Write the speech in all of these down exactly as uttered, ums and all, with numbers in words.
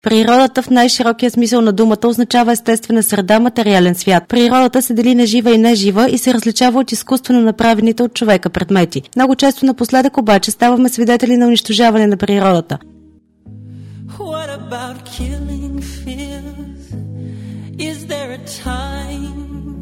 Природата в най-широкия смисъл на думата означава естествена среда, материален свят. Природата се дели на жива и нежива и се различава от изкуствено направените от човека предмети. Много често напоследък обаче ставаме свидетели на унищожаване на природата. What about killing fears? Is there a time?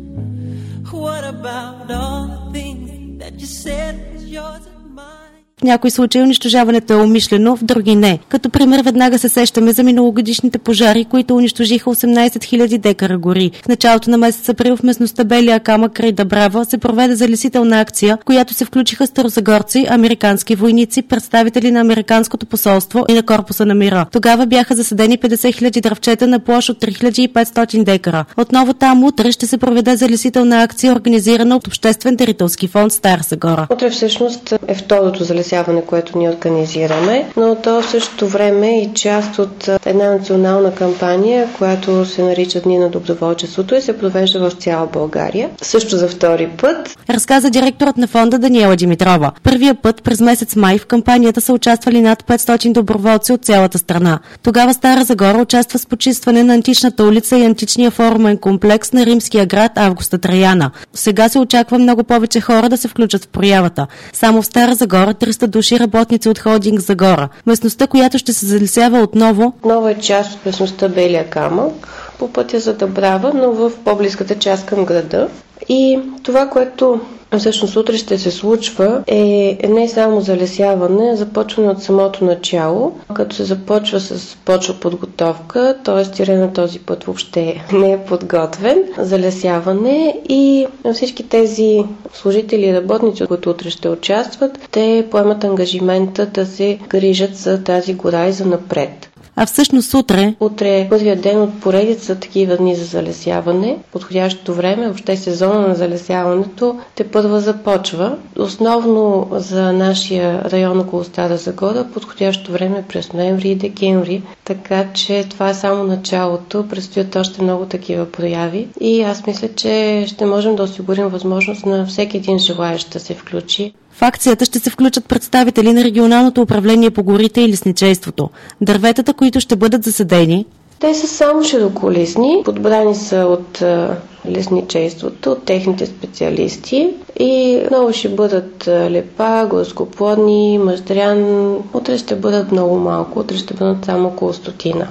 What about all the things that you said was yours and mine? В някои случаи унищожаването е умишлено, в други не. Като пример веднага се сещаме за миналогодишните пожари, които унищожиха осемнайсет хиляди декара гори. В началото на месец април в местността Белия камък край Дъбрава се проведе залесителна акция, в която се включиха старозагорци, американски войници, представители на Американското посолство и на Корпуса на мира. Тогава бяха засадени петдесет хиляди дръвчета на площ от три хиляди и петстотин декара. Отново там утре ще се проведе залесителна акция, организирана от Обществен дарителски фонд Стара Загора. Утре всъщност е второто залесяване, което ние организираме, но то в същото време е и част от една национална кампания, която се нарича Дни на доброволчеството и се провежда в цяла България. Също за втори път. Разказа директорът на фонда Даниела Димитрова. Първия път през месец май в кампанията са участвали над петстотин доброволци от цялата страна. Тогава Стара Загора участва с почистване на античната улица и античния форумен комплекс на римския град Августа Траяна. Сега се очаква много повече хора да се включат в проявата. Само в Стара Загора триста души работници от Холдинг Загора. Местността, която ще се залесява отново, Отново е част от местността Белия камък по пътя за Дъбрава, но в по-близката част към града. И това, което всъщност утре ще се случва, е не само залесяване, започване от самото начало, като се започва с почва подготовка, т.е. терена този път въобще не е подготвен, залесяване и всички тези служители и работници, които утре ще участват, те поемат ангажимента да се грижат за тази гора и за напред. А всъщност утре... Утре е първият ден от поредица такива дни за залесяване. Подходящото време, въобще сезона на залесяването, те първа започва. Основно за нашия район около Стара Загора подходящото време е през ноември и декември. Така че това е само началото. Предстоят още много такива прояви. И аз мисля, че ще можем да осигурим възможност на всеки един желаещ да се включи. В акцията ще се включат представители на регионалното управление по горите и лесничейството. Дърветата, които ще бъдат засадени, те са само широколистни, подбрани са от лесничейството, от техните специалисти и много ще бъдат лепа, горскоплодни, мъждрян. Утре ще бъдат много малко, утре ще бъдат само около стотина.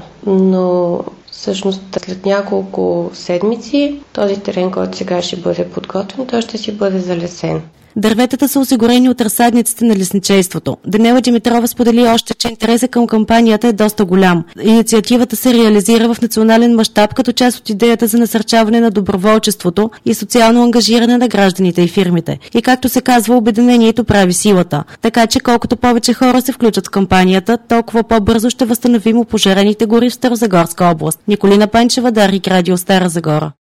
Но всъщност след няколко седмици този терен, който сега ще бъде подготвен, той ще си бъде залесен. Дърветата са осигурени от разсадниците на лесничейството. Даниела Димитрова сподели още, че интересът към кампанията е доста голям. Инициативата се реализира в национален мащаб като част от идеята за насърчаване на доброволчеството и социално ангажиране на гражданите и фирмите. И както се казва, обединението прави силата. Така че колкото повече хора се включат в кампанията, толкова по-бързо ще възстановим опожарените гори в Старозагорска област. Николина Панчева, Дарик Радио, Стара Загора.